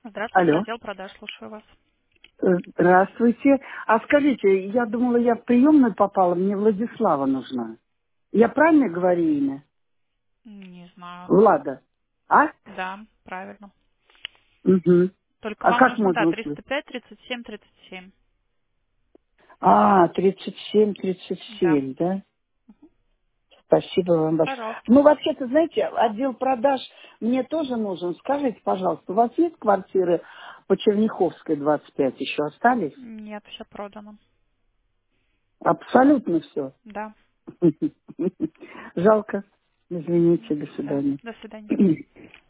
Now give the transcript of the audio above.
Здравствуйте, Алло. отдел продаж, слушаю вас. Здравствуйте. А скажите, я думала, я в приемную попала, мне Владислава нужна. Я правильно говорю имя? Не знаю. Влада. А? Да, правильно. Угу. Только А вам как нужно, да, можно услышать? 305, 37, 37. А, 37, Да, 37, да? Спасибо вам большое. пожалуйста. Ну, вообще-то, знаете, отдел продаж мне тоже нужен. Скажите, пожалуйста, у вас есть квартиры по Черняховской 25 еще остались? Нет, все продано. Абсолютно все. Да, Жалко. Извините, до да, свидания. до свидания.